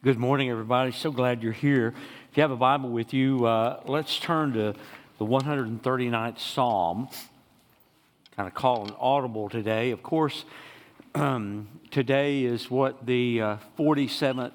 Good morning, everybody. So glad you're here. If you have a Bible with you, let's turn to the 139th Psalm. Kind of call an audible today. Of course, today is what the 47th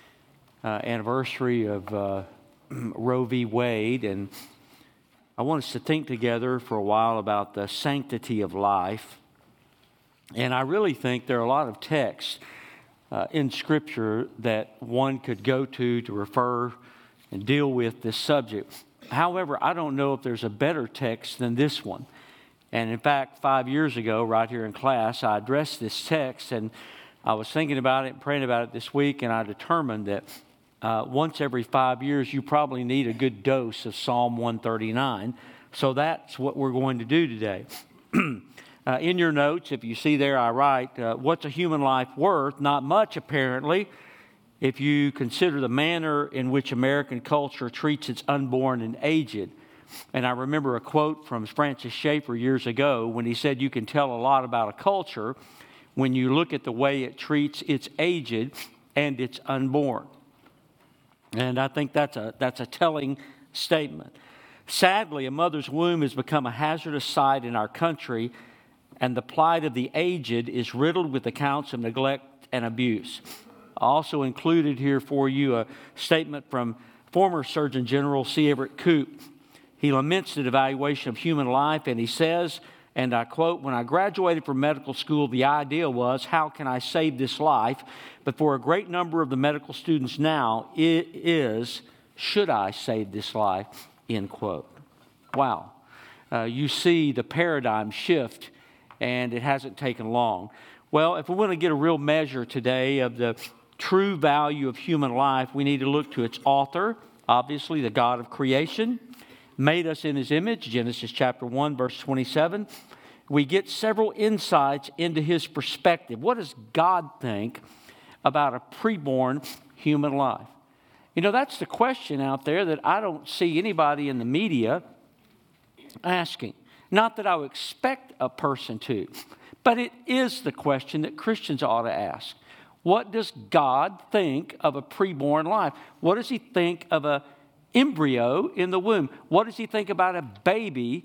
anniversary of Roe v. Wade, and I want us to think together for a while about the sanctity of life. And I really think there are a lot of texts in Scripture that one could go to refer and deal with this subject. However, I don't know if there's a better text than this one. And in fact, 5 years ago, right here in class, I addressed this text, and I was thinking about it and praying about it this week, and I determined that once every 5 years, you probably need a good dose of Psalm 139. So that's what we're going to do today. In your notes, if you see there, I write, what's a human life worth? Not much, apparently, if you consider the manner in which American culture treats its unborn and aged. And I remember a quote from Francis Schaeffer years ago when he said, you can tell a lot about a culture when you look at the way it treats its aged and its unborn. And I think that's a telling statement. Sadly, a mother's womb has become a hazardous site in our country, and the plight of the aged is riddled with accounts of neglect and abuse. I also included here for you a statement from former Surgeon General C. Everett Koop. He laments the devaluation of human life, and he says, and I quote, "When I graduated from medical school, the idea was, how can I save this life? But for a great number of the medical students now, it is, should I save this life?" End quote. Wow. You see the paradigm shift, and it hasn't taken long. Well, if we want to get a real measure today of the true value of human life, we need to look to its author, obviously the God of creation, made us in His image, Genesis chapter 1, verse 27. We get several insights into His perspective. What does God think about a preborn human life? You know, that's the question out there that I don't see anybody in the media asking. Not that I would expect a person to, but it is the question that Christians ought to ask. What does God think of a preborn life? What does He think of an embryo in the womb? What does He think about a baby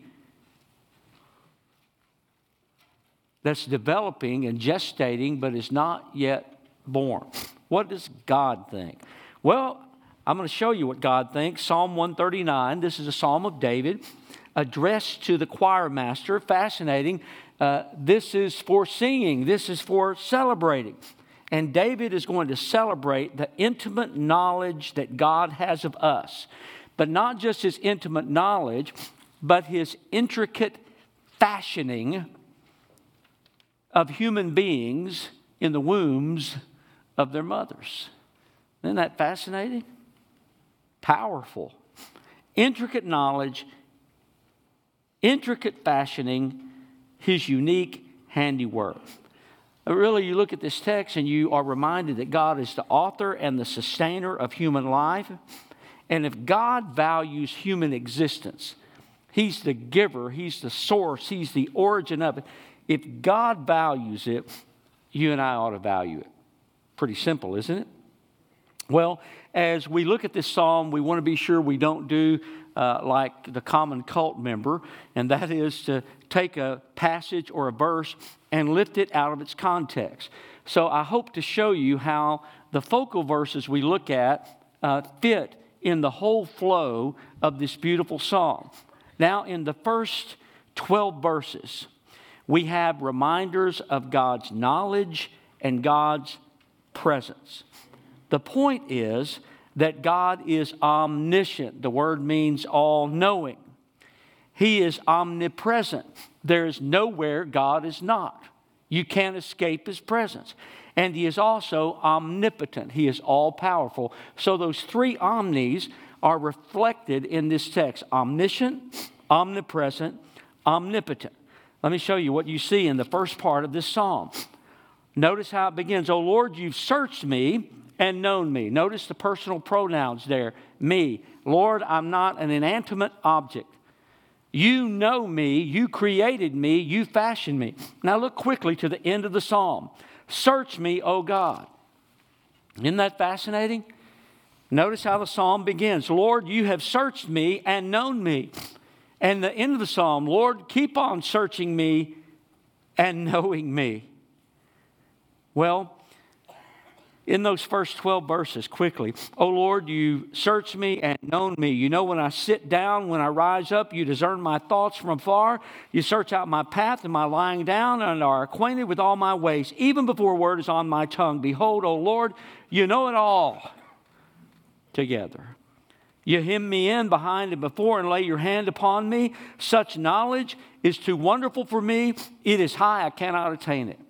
that's developing and gestating but is not yet born? What does God think? Well, I'm going to show you what God thinks. Psalm 139, this is a psalm of David, addressed to the choir master. Fascinating. This is for singing. This is for celebrating. And David is going to celebrate the intimate knowledge that God has of us. But not just His intimate knowledge, but His intricate fashioning of human beings in the wombs of their mothers. Isn't that fascinating? Powerful. Intricate knowledge, intricate fashioning, His unique handiwork. Really, you look at this text and you are reminded that God is the author and the sustainer of human life. And if God values human existence, He's the giver, He's the source, He's the origin of it. If God values it, you and I ought to value it. Pretty simple, isn't it? Well, as we look at this psalm, we want to be sure we don't do like the common cult member, and that is to take a passage or a verse and lift it out of its context. So I hope to show you how the focal verses we look at fit in the whole flow of this beautiful psalm. Now, in the first 12 verses, we have reminders of God's knowledge and God's presence. The point is that God is omniscient. The word means all-knowing. He is omnipresent. There is nowhere God is not. You can't escape His presence. And He is also omnipotent. He is all-powerful. So those three omnis are reflected in this text: omniscient, omnipresent, omnipotent. Let me show you what you see in the first part of this psalm. Notice how it begins. "O Lord, you've searched me and known me." Notice the personal pronouns there. Me. Lord, I'm not an inanimate object. You know me. You created me. You fashioned me. Now look quickly to the end of the psalm. "Search me, O God." Isn't that fascinating? Notice how the psalm begins. Lord, you have searched me and known me. And the end of the psalm, Lord, keep on searching me and knowing me. Well, in those first 12 verses, quickly, oh Lord, you search me and known me. You know when I sit down, when I rise up, you discern my thoughts from afar. You search out my path and my lying down and are acquainted with all my ways. Even before a word is on my tongue, behold, O Lord, you know it all together. You hem me in behind and before and lay your hand upon me. Such knowledge is too wonderful for me. It is high, I cannot attain it.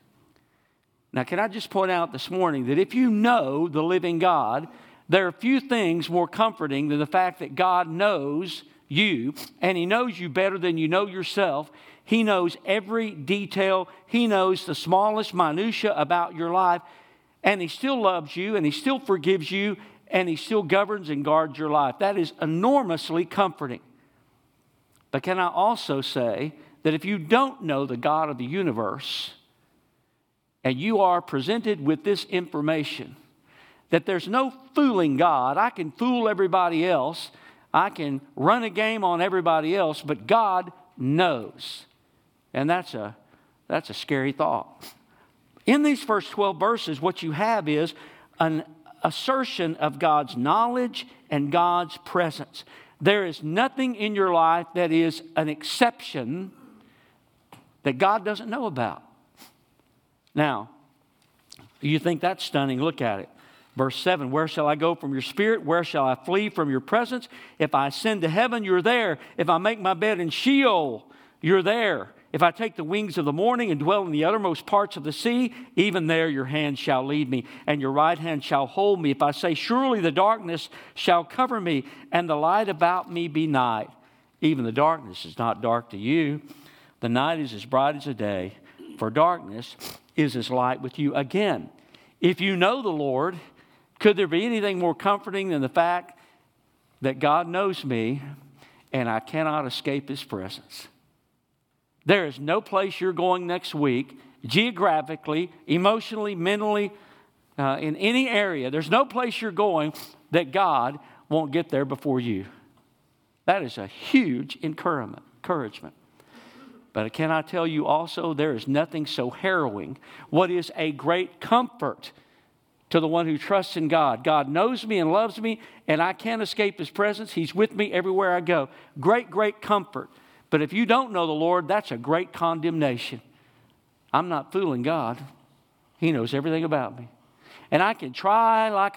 Now, can I just point out this morning that if you know the living God, there are few things more comforting than the fact that God knows you, and He knows you better than you know yourself. He knows every detail. He knows the smallest minutia about your life, and He still loves you, and He still forgives you, and He still governs and guards your life. That is enormously comforting. But can I also say that if you don't know the God of the universe, and you are presented with this information, that there's no fooling God. I can fool everybody else. I can run a game on everybody else, but God knows. And that's a scary thought. In these first 12 verses, what you have is an assertion of God's knowledge and God's presence. There is nothing in your life that is an exception that God doesn't know about. Now, you think that's stunning? Look at it. Verse 7, where shall I go from your spirit? Where shall I flee from your presence? If I ascend to heaven, you're there. If I make my bed in Sheol, you're there. If I take the wings of the morning and dwell in the uttermost parts of the sea, even there your hand shall lead me, and your right hand shall hold me. If I say, surely the darkness shall cover me, and the light about me be night. Even the darkness is not dark to you. The night is as bright as the day, for darkness is as light with you. Again, if you know the Lord, could there be anything more comforting than the fact that God knows me and I cannot escape His presence? There is no place you're going next week, geographically, emotionally, mentally, in any area. There's no place you're going that God won't get there before you. That is a huge encouragement. But can I tell you also, there is nothing so harrowing. What is a great comfort to the one who trusts in God? God knows me and loves me, and I can't escape His presence. He's with me everywhere I go. Great, great comfort. But if you don't know the Lord, that's a great condemnation. I'm not fooling God. He knows everything about me. And I can try like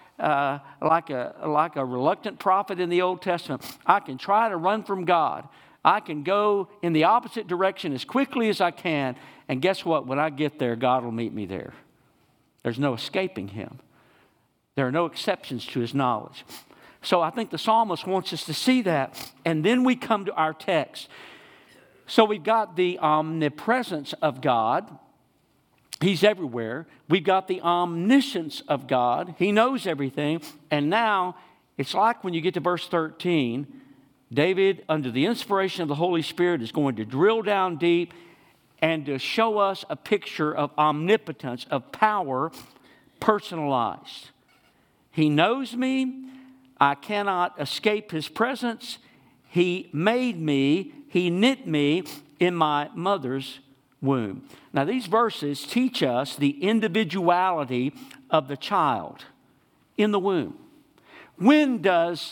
a reluctant prophet in the Old Testament. I can try to run from God. I can go in the opposite direction as quickly as I can. And guess what? When I get there, God will meet me there. There's no escaping Him. There are no exceptions to His knowledge. So I think the psalmist wants us to see that. And then we come to our text. So we've got the omnipresence of God. He's everywhere. We've got the omniscience of God. He knows everything. And now it's like when you get to verse 13, David, under the inspiration of the Holy Spirit, is going to drill down deep and to show us a picture of omnipotence, of power, personalized. He knows me. I cannot escape His presence. He made me. He knit me in my mother's womb. Now, these verses teach us the individuality of the child in the womb. When does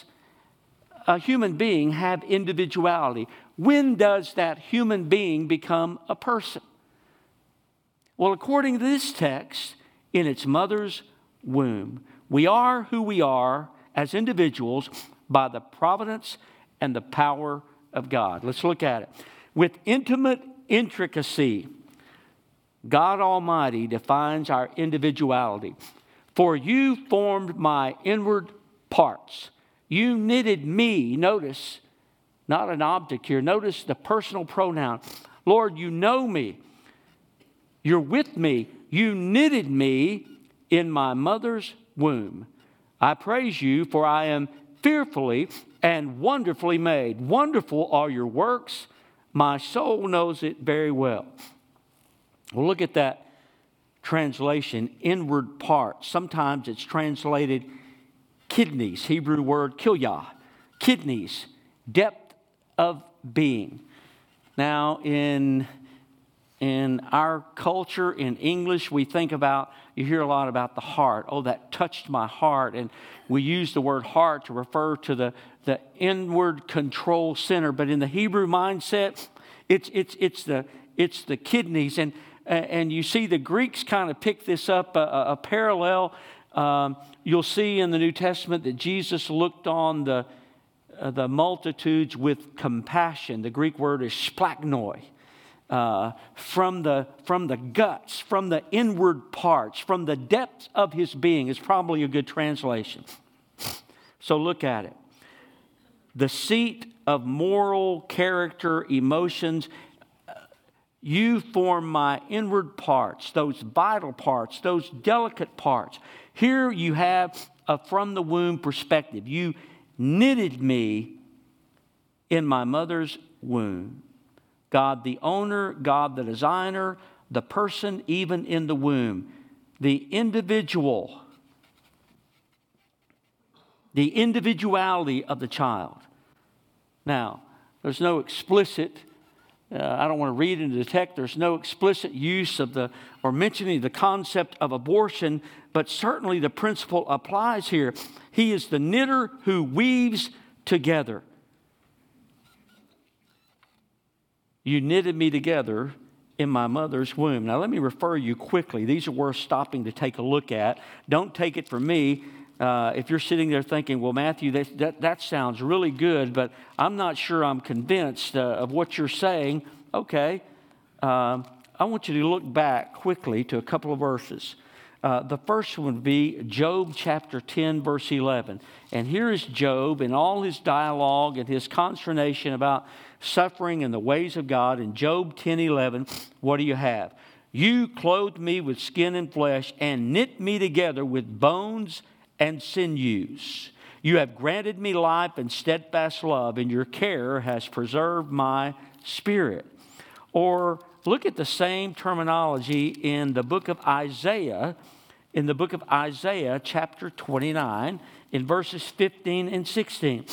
a human being have individuality? When does that human being become a person? Well, according to this text, in its mother's womb. We are who we are as individuals by the providence and the power of God. Let's look at it. With intimate intricacy, God Almighty defines our individuality. For you formed my inward parts. You knitted me. Notice, not an object here. Notice the personal pronoun. Lord, you know me. You're with me. You knitted me in my mother's womb. I praise you, for I am fearfully and wonderfully made. Wonderful are your works. My soul knows it very well. Well, look at that translation, inward parts. Sometimes it's translated Kidneys, Hebrew word kilyah. Kidneys, depth of being. Now, in our culture, in English, we think about, you hear a lot about the heart. Oh, that touched my heart. And we use the word heart to refer to the inward control center. But in the Hebrew mindset, it's the kidneys. And you see the Greeks kind of pick this up, a parallel. You'll see in the New Testament that Jesus looked on the multitudes with compassion. The Greek word is splaggnoi. From the guts, from the inward parts, from the depths of his being is probably a good translation. So look at it. The seat of moral character, emotions. You form my inward parts, those vital parts, those delicate parts. Here you have a from the womb perspective. You knitted me in my mother's womb. God the owner, God the designer, the person even in the womb, the individual, the individuality of the child. Now, there's no explicit, I don't want to read into the text, there's no explicit use of or mentioning the concept of abortion, but certainly the principle applies here. He is the knitter who weaves together. You knitted me together in my mother's womb. Now, let me refer you quickly. These are worth stopping to take a look at. Don't take it from me. If you're sitting there thinking, well, Matthew, that sounds really good, but I'm not sure I'm convinced of what you're saying. Okay. I want you to look back quickly to a couple of verses. The first one would be Job chapter 10, verse 11. And here is Job in all his dialogue and his consternation about suffering and the ways of God. In Job 10:11, what do you have? You clothed me with skin and flesh and knit me together with bones and sinews. You have granted me life and steadfast love, and your care has preserved my spirit. Or look at the same terminology in the book of Isaiah, chapter 29, in verses 15 and 16.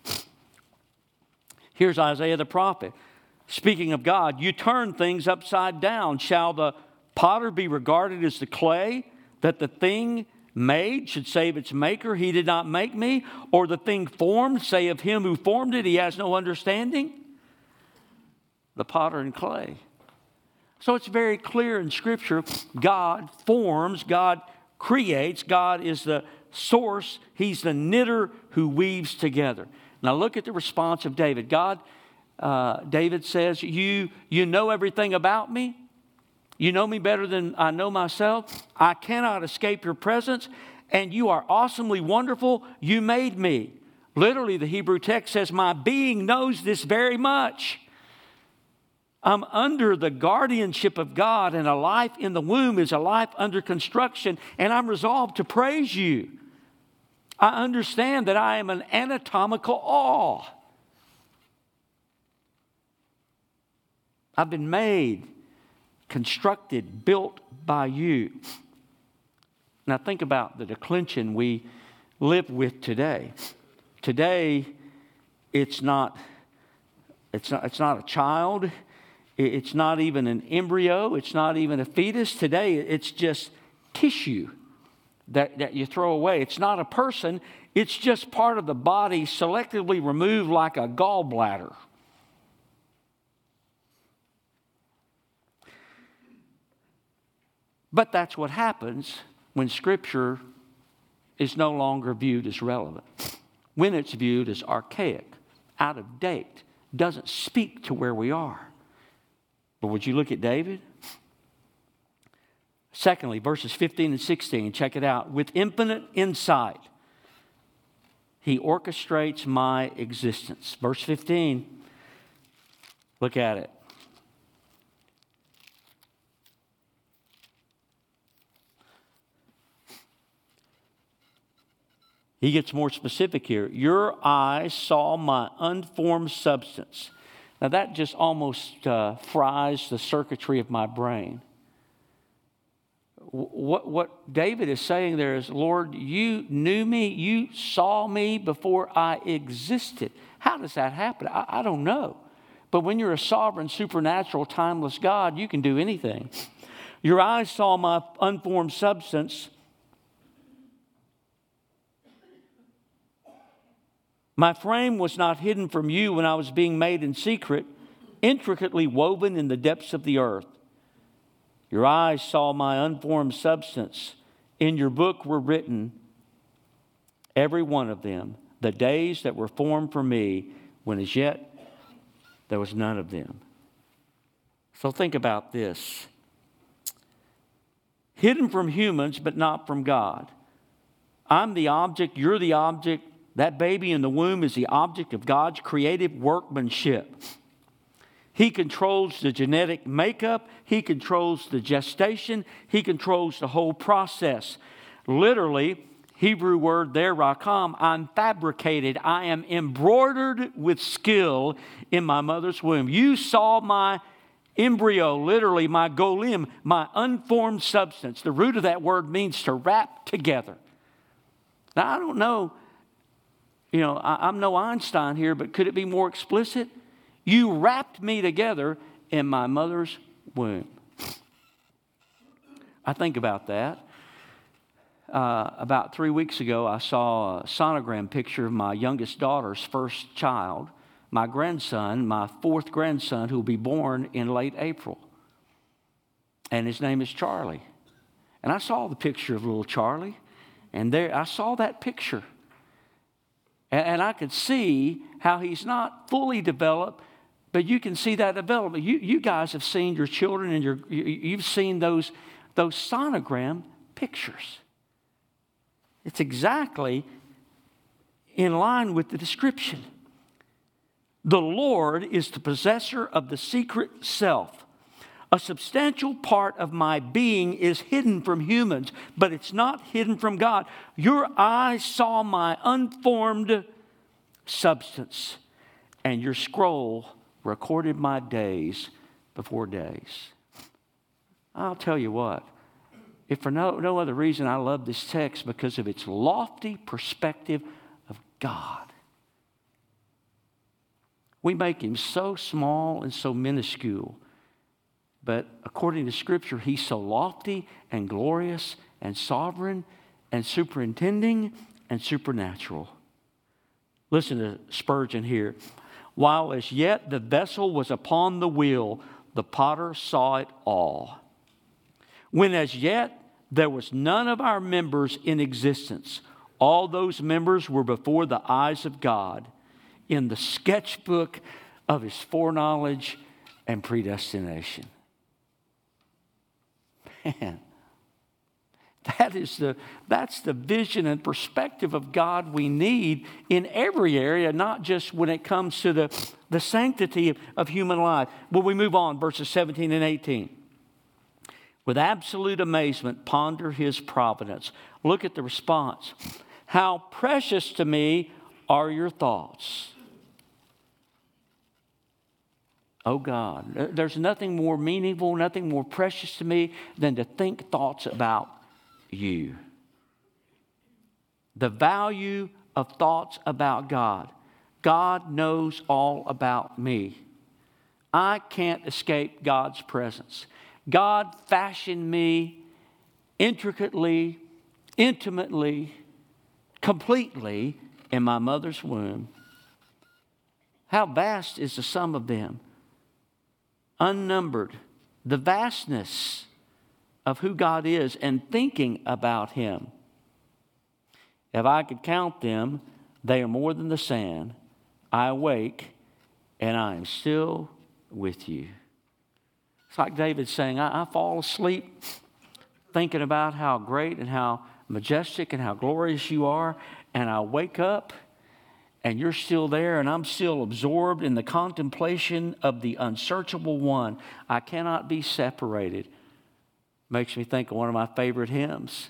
Here's Isaiah the prophet. Speaking of God, you turn things upside down. Shall the potter be regarded as the clay, that the thing made should say of its maker, he did not make me? Or the thing formed say of him who formed it, he has no understanding? The potter and clay. So it's very clear in Scripture, God forms, God creates, God is the source, he's the knitter who weaves together. Now look at the response of David. David says, you know everything about me. You know me better than I know myself. I cannot escape your presence, and you are awesomely wonderful. You made me. Literally, the Hebrew text says, my being knows this very much. I'm under the guardianship of God, and a life in the womb is a life under construction, and I'm resolved to praise you. I understand that I am an anatomical awe. I've been made, constructed, built by you. Now think about the declension we live with today. Today, it's not a child. It's not even an embryo. It's not even a fetus. Today, it's just tissue that you throw away. It's not a person. It's just part of the body selectively removed like a gallbladder. But that's what happens when Scripture is no longer viewed as relevant. When it's viewed as archaic, out of date, doesn't speak to where we are. But would you look at David? Secondly, verses 15 and 16, check it out. With infinite insight, he orchestrates my existence. Verse 15, look at it. He gets more specific here. Your eyes saw my unformed substance. Now that just almost fries the circuitry of my brain. what David is saying there is, Lord, you knew me, you saw me before I existed. How does that happen? I don't know. But when you're a sovereign, supernatural, timeless God, you can do anything. Your eyes saw my unformed substance. My frame was not hidden from you when I was being made in secret, intricately woven in the depths of the earth. Your eyes saw my unformed substance. In your book were written, every one of them, the days that were formed for me, when as yet there was none of them. So think about this. Hidden from humans, but not from God. I'm the object, you're the object. That baby in the womb is the object of God's creative workmanship. He controls the genetic makeup. He controls the gestation. He controls the whole process. Literally, Hebrew word there, rakam, I'm fabricated. I am embroidered with skill in my mother's womb. You saw my embryo, literally my golem, my unformed substance. The root of that word means to wrap together. Now, I don't know, I'm no Einstein here, but could it be more explicit? You wrapped me together in my mother's womb. I think about that. About 3 weeks ago, I saw a sonogram picture of my youngest daughter's first child, my grandson, my fourth grandson, who will be born in late April. And his name is Charlie. And I saw the picture of little Charlie, and there I saw that picture. And I could see how he's not fully developed, but you can see that development. You guys have seen your children, and you've seen those sonogram pictures. It's exactly in line with the description. The Lord is the possessor of the secret self. A substantial part of my being is hidden from humans, but it's not hidden from God. Your eyes saw my unformed substance, and your scroll recorded my days before days. I'll tell you what, if for no other reason, I love this text because of its lofty perspective of God. We make him so small and so minuscule, but according to Scripture, he's so lofty and glorious and sovereign and superintending and supernatural. Listen to Spurgeon here. While as yet the vessel was upon the wheel, the potter saw it all. When as yet there was none of our members in existence, all those members were before the eyes of God in the sketchbook of his foreknowledge and predestination. Man, that's the vision and perspective of God we need in every area, not just when it comes to the sanctity of human life. Well, we move on, verses 17 and 18. With absolute amazement, ponder his providence. Look at the response. How precious to me are your thoughts. Oh God, there's nothing more meaningful, nothing more precious to me than to think thoughts about you. The value of thoughts about God. God knows all about me. I can't escape God's presence. God fashioned me intricately, intimately, completely in my mother's womb. How vast is the sum of them? Unnumbered. The vastness of who God is and thinking about him. If I could count them, they are more than the sand. I awake and I am still with you. It's like David saying, I fall asleep thinking about how great and how majestic and how glorious you are, and I wake up and you're still there, and I'm still absorbed in the contemplation of the unsearchable one. I cannot be separated. Makes me think of one of my favorite hymns.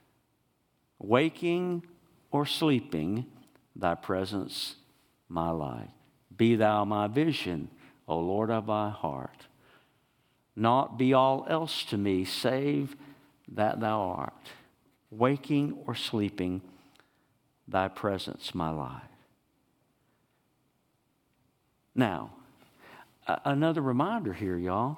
Waking or sleeping, thy presence, my light. Be thou my vision, O Lord of my heart. Naught be all else to me, save that thou art, waking or sleeping, thy presence, my life. Now, another reminder here, y'all.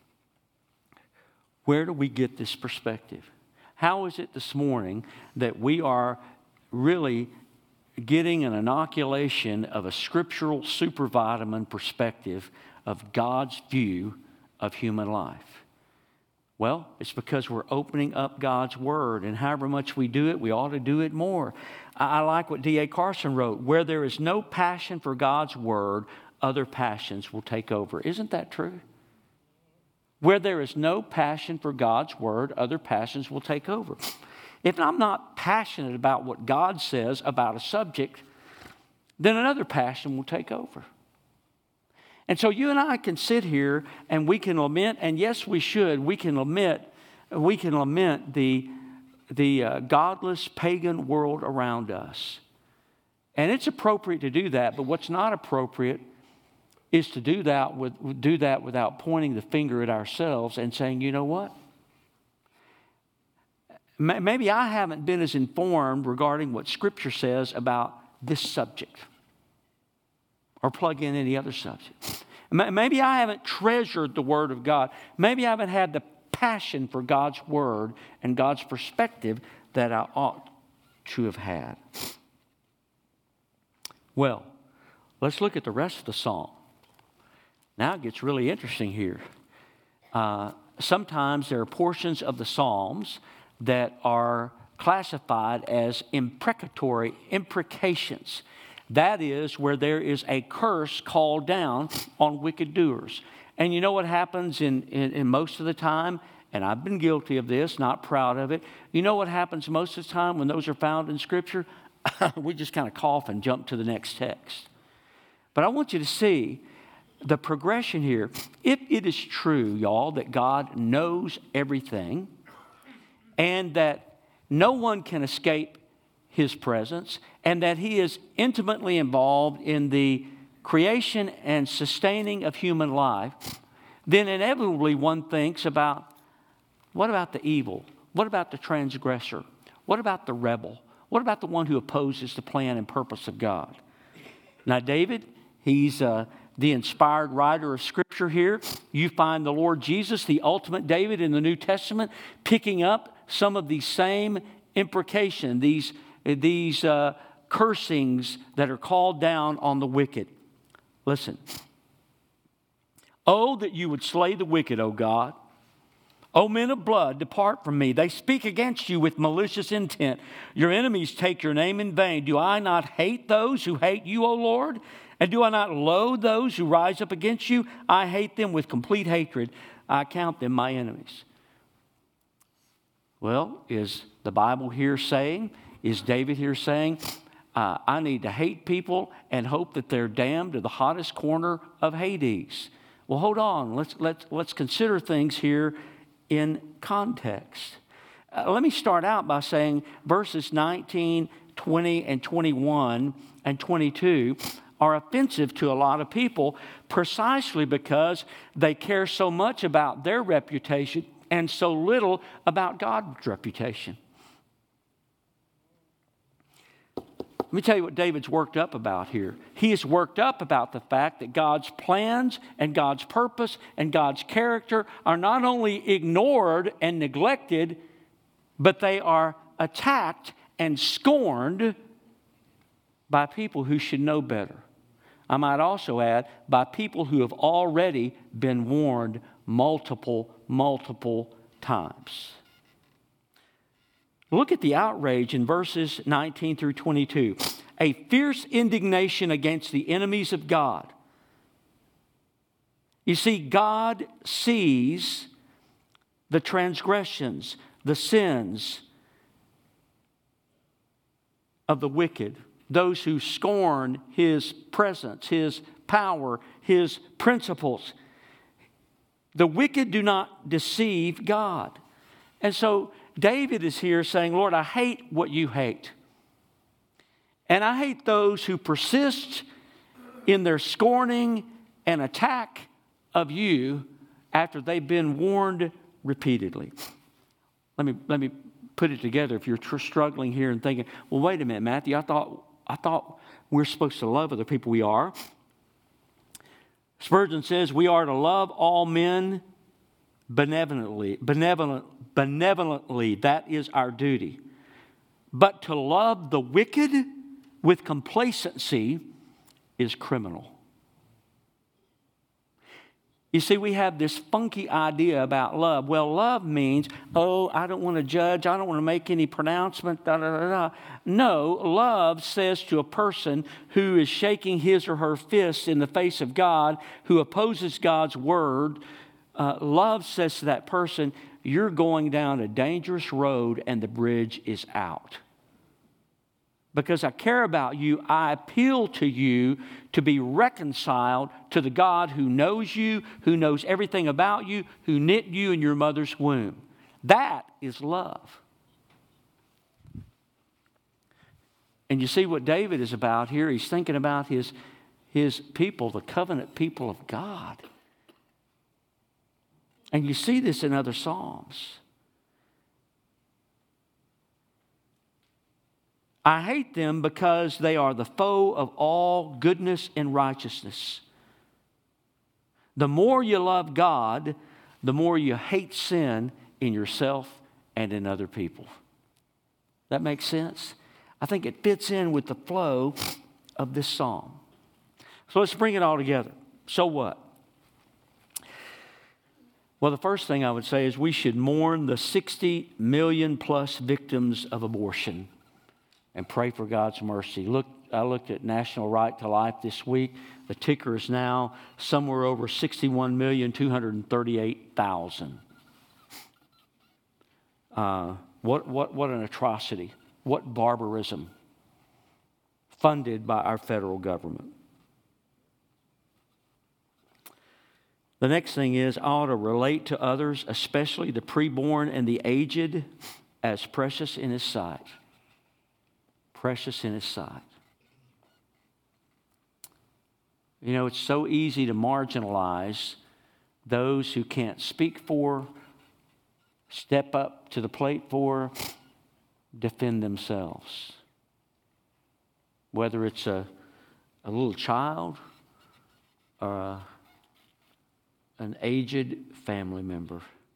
Where do we get this perspective? How is it this morning that we are really getting an inoculation of a scriptural supervitamin perspective of God's view of human life? Well, it's because we're opening up God's Word, and however much we do it, we ought to do it more. I like what D.A. Carson wrote, where there is no passion for God's Word, other passions will take over. Isn't that true? Where there is no passion for God's Word, other passions will take over. If I'm not passionate about what God says about a subject, then another passion will take over. And so you and I can sit here and we can lament, and yes, we should. We can lament the godless pagan world around us. And it's appropriate to do that, but what's not appropriate is to do that without pointing the finger at ourselves and saying, you know what? Maybe I haven't been as informed regarding what Scripture says about this subject, or plug in any other subject. Maybe I haven't treasured the Word of God. Maybe I haven't had the passion for God's Word and God's perspective that I ought to have had. Well, let's look at the rest of the psalm. Now it gets really interesting here. Sometimes there are portions of the Psalms that are classified as imprecatory imprecations. That is where there is a curse called down on wicked doers. And you know what happens in most of the time? And I've been guilty of this, not proud of it. You know what happens most of the time when those are found in Scripture? We just kind of cough and jump to the next text. But I want you to see the progression here. If it is true, y'all, that God knows everything and that no one can escape His presence and that He is intimately involved in the creation and sustaining of human life, then inevitably one thinks about, what about the evil? What about the transgressor? What about the rebel? What about the one who opposes the plan and purpose of God? Now, David, he's the inspired writer of Scripture here. You find the Lord Jesus, the ultimate David in the New Testament, picking up some of these same imprecations, these cursings that are called down on the wicked. Listen. Oh, that you would slay the wicked, O God. O men of blood, depart from me. They speak against you with malicious intent. Your enemies take your name in vain. Do I not hate those who hate you, O Lord? And do I not loathe those who rise up against you? I hate them with complete hatred. I count them my enemies. Well, is the Bible here saying, is David here saying, I need to hate people and hope that they're damned to the hottest corner of Hades? Well, hold on. Let's consider things here in context. Let me start out by saying verses 19, 20, and 21 and 22 are offensive to a lot of people precisely because they care so much about their reputation and so little about God's reputation. Let me tell you what David's worked up about here. He is worked up about the fact that God's plans and God's purpose and God's character are not only ignored and neglected, but they are attacked and scorned by people who should know better. I might also add, by people who have already been warned multiple times. Look at the outrage in verses 19 through 22. A fierce indignation against the enemies of God. You see, God sees the transgressions, the sins of the wicked, those who scorn His presence, His power, His principles. The wicked do not deceive God. And so David is here saying, Lord, I hate what you hate. And I hate those who persist in their scorning and attack of you after they've been warned repeatedly. Let me put it together. If you're struggling here and thinking, well, wait a minute, Matthew, I thought we're supposed to love other people. We are. Spurgeon says we are to love all men benevolently. That is our duty. But to love the wicked with complacency is criminal. You see, we have this funky idea about love. Well, love means, I don't want to judge. I don't want to make any pronouncement. No, love says to a person who is shaking his or her fist in the face of God, who opposes God's word, love says to that person, you're going down a dangerous road and the bridge is out. Because I care about you, I appeal to you to be reconciled to the God who knows you, who knows everything about you, who knit you in your mother's womb. That is love. And you see what David is about here? He's thinking about his people, the covenant people of God. And you see this in other Psalms. I hate them because they are the foe of all goodness and righteousness. The more you love God, the more you hate sin in yourself and in other people. That makes sense? I think it fits in with the flow of this psalm. So let's bring it all together. So what? Well, the first thing I would say is we should mourn the 60 million plus victims of abortion and pray for God's mercy. I looked at National Right to Life this week. The ticker is now somewhere over 61,238,000. What an atrocity. What barbarism. Funded by our federal government. The next thing is I ought to relate to others, especially the preborn and the aged, as precious in His sight. Precious in His sight. You know, it's so easy to marginalize those who can't speak for, step up to the plate for, defend themselves. Whether it's a little child or an aged family member.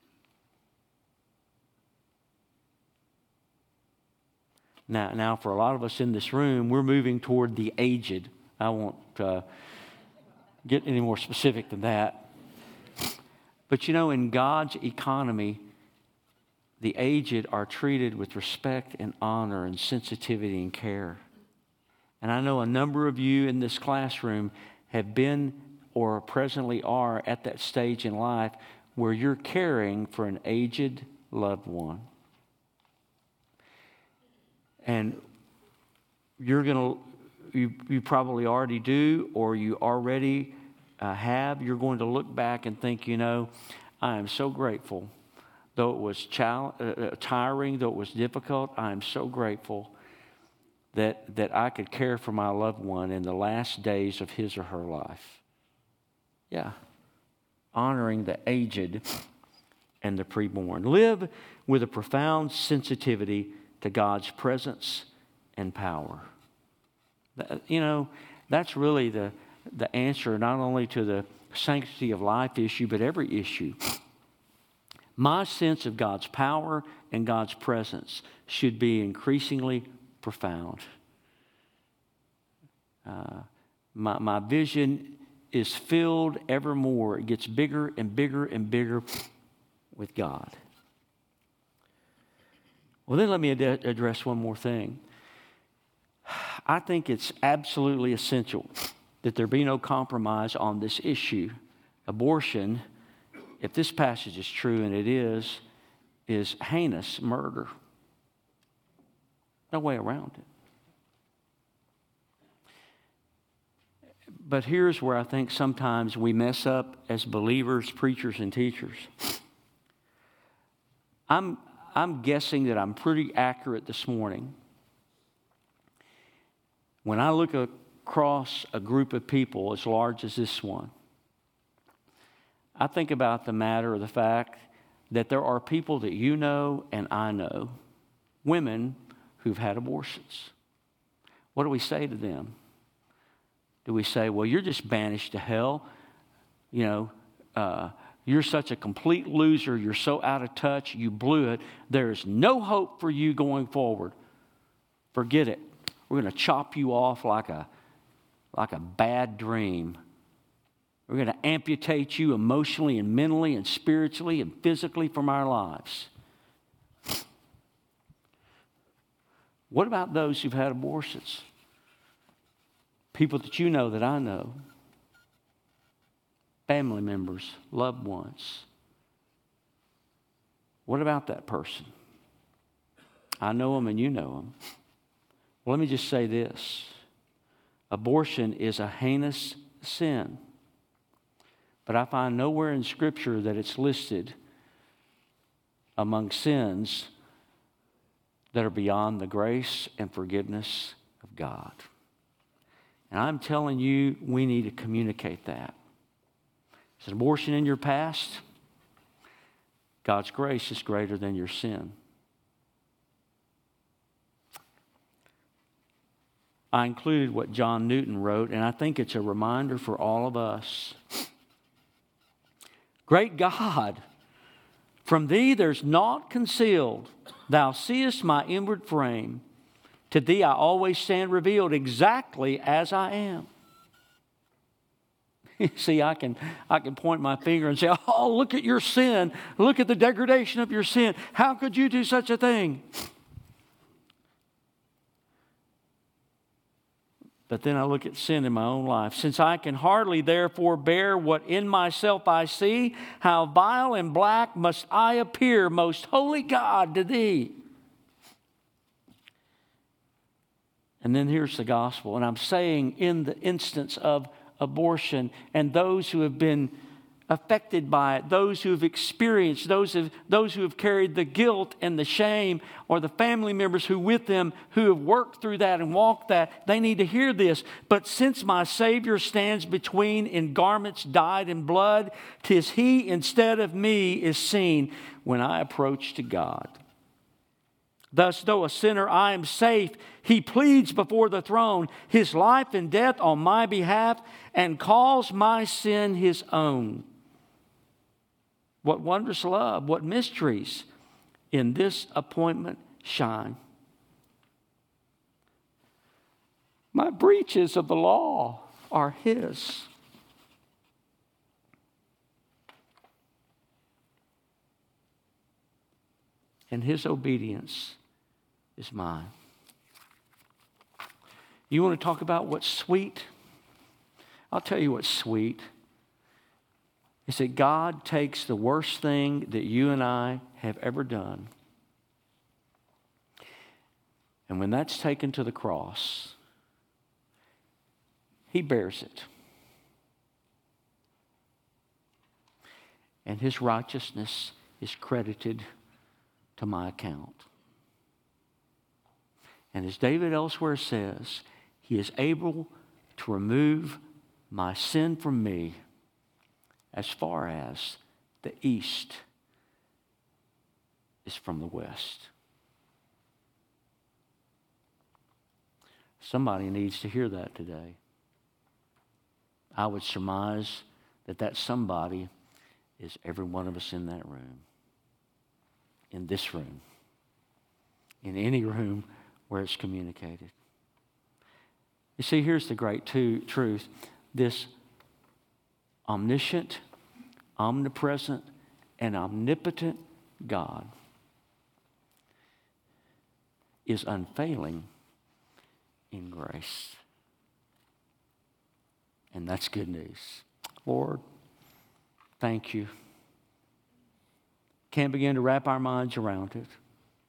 Now, for a lot of us in this room, we're moving toward the aged. I won't get any more specific than that. But you know, in God's economy, the aged are treated with respect and honor and sensitivity and care. And I know a number of you in this classroom have been or presently are at that stage in life where you're caring for an aged loved one. And you probably already do, or you already have. You're going to look back and think, you know, I am so grateful. Though it was tiring, though it was difficult, I am so grateful that I could care for my loved one in the last days of his or her life. Yeah. Honoring the aged and the preborn. Live with a profound sensitivity to God's presence and power. You know, that's really the answer not only to the sanctity of life issue, but every issue. My sense of God's power and God's presence should be increasingly profound. My vision is filled ever more. It gets bigger and bigger and bigger with God. Well, then let me address one more thing. I think it's absolutely essential that there be no compromise on this issue. Abortion, if this passage is true, and it is heinous murder. No way around it. But here's where I think sometimes we mess up as believers, preachers, and teachers. I'm guessing that I'm pretty accurate this morning. When I look across a group of people as large as this one, I think about the matter of the fact that there are people that you know and I know, women who've had abortions. What do we say to them? Do we say, well, you're just banished to hell? You're such a complete loser. You're so out of touch. You blew it. There is no hope for you going forward. Forget it. We're going to chop you off like a bad dream. We're going to amputate you emotionally and mentally and spiritually and physically from our lives. What about those who've had abortions? People that you know that I know. Family members, loved ones. What about that person? I know them and you know them. Well, let me just say this. Abortion is a heinous sin. But I find nowhere in Scripture that it's listed among sins that are beyond the grace and forgiveness of God. And I'm telling you, we need to communicate that. Is an abortion in your past? God's grace is greater than your sin. I included what John Newton wrote, and I think it's a reminder for all of us. Great God, from thee there's naught concealed. Thou seest my inward frame. To thee I always stand revealed exactly as I am. See, I can point my finger and say, oh, look at your sin. Look at the degradation of your sin. How could you do such a thing? But then I look at sin in my own life. Since I can hardly therefore bear what in myself I see, how vile and black must I appear, most holy God, to thee. And then here's the gospel. And I'm saying in the instance of abortion and those who have been affected by it, those who have experienced, those who have carried the guilt and the shame, or the family members who with them who have worked through that and walked that, they need to hear this. But since my Savior stands between in garments dyed in blood, 'tis he instead of me is seen when I approach to God. Thus, though a sinner, I am safe. He pleads before the throne his life and death on my behalf and calls my sin his own. What wondrous love, what mysteries in this appointment shine. My breaches of the law are his. And his obedience is mine. You want to talk about what's sweet? I'll tell you what's sweet. Is that God takes the worst thing that you and I have ever done, and when that's taken to the cross, he bears it. And his righteousness is credited to my account. And as David elsewhere says, he is able to remove my sin from me as far as the east is from the west. Somebody needs to hear that today. I would surmise that somebody is every one of us in that room. In this room. In any room where it's communicated. You see, here's the great truth. This omniscient, omnipresent, and omnipotent God is unfailing in grace. And that's good news. Lord, thank you. Can't begin to wrap our minds around it.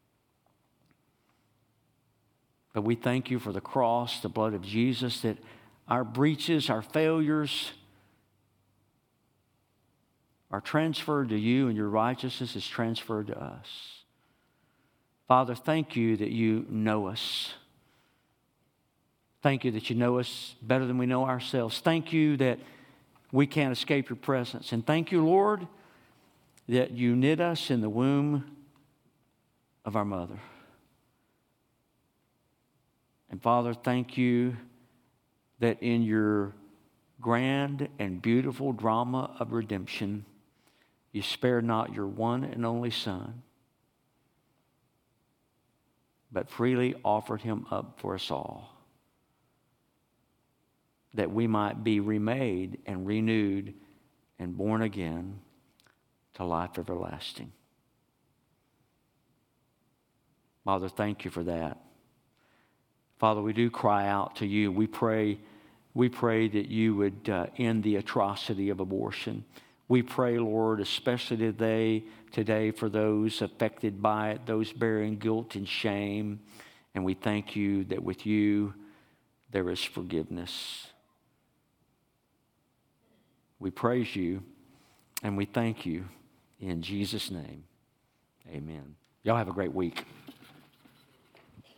But we thank you for the cross, the blood of Jesus, that our breaches, our failures are transferred to you and your righteousness is transferred to us. Father, thank you that you know us. Thank you that you know us better than we know ourselves. Thank you that we can't escape your presence. And thank you, Lord, that you knit us in the womb of our mother. And Father, thank you that in your grand and beautiful drama of redemption, you spared not your one and only Son, but freely offered him up for us all, that we might be remade and renewed and born again to life everlasting. Father, thank you for that. Father, we do cry out to you. We pray that you would end the atrocity of abortion. We pray, Lord, especially today for those affected by it, those bearing guilt and shame. And we thank you that with you there is forgiveness. We praise you and we thank you in Jesus' name. Amen. Y'all have a great week.